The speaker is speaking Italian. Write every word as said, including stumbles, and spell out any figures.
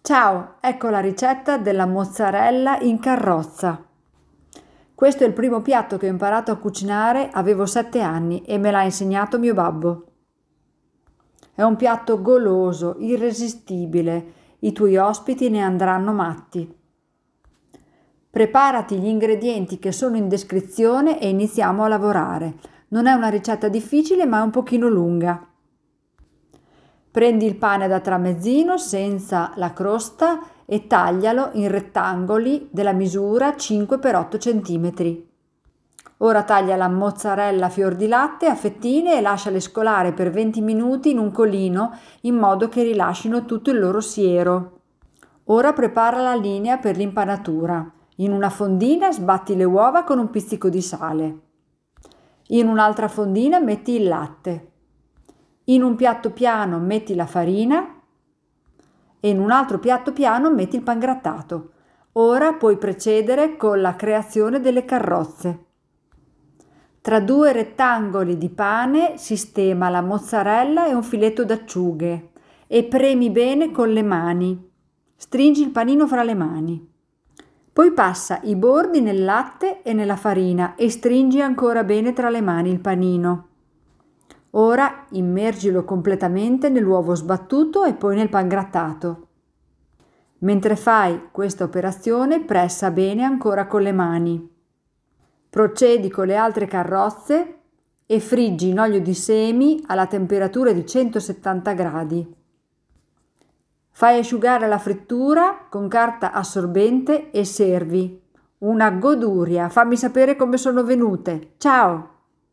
Ciao, ecco la ricetta della mozzarella in carrozza. Questo è il primo piatto che ho imparato a cucinare, avevo sette anni e me l'ha insegnato mio babbo. È un piatto goloso, irresistibile, i tuoi ospiti ne andranno matti. Preparati gli ingredienti che sono in descrizione e iniziamo a lavorare. Non è una ricetta difficile, ma è un pochino lunga. Prendi il pane da tramezzino senza la crosta e taglialo in rettangoli della misura cinque per otto centimetri. Ora taglia la mozzarella a fior di latte a fettine e lasciale scolare per venti minuti in un colino in modo che rilascino tutto il loro siero. Ora prepara la linea per l'impanatura. In una fondina sbatti le uova con un pizzico di sale. In un'altra fondina metti il latte. In un piatto piano metti la farina e in un altro piatto piano metti il pangrattato. Ora puoi procedere con la creazione delle carrozze. Tra due rettangoli di pane sistema la mozzarella e un filetto d'acciughe e premi bene con le mani. Stringi il panino fra le mani. Poi passa i bordi nel latte e nella farina e stringi ancora bene tra le mani il panino. Ora immergilo completamente nell'uovo sbattuto e poi nel pangrattato. Mentre fai questa operazione, pressa bene ancora con le mani. Procedi con le altre carrozze e friggi in olio di semi alla temperatura di centosettanta gradi. Fai asciugare la frittura con carta assorbente e servi. Una goduria. Fammi sapere come sono venute. Ciao!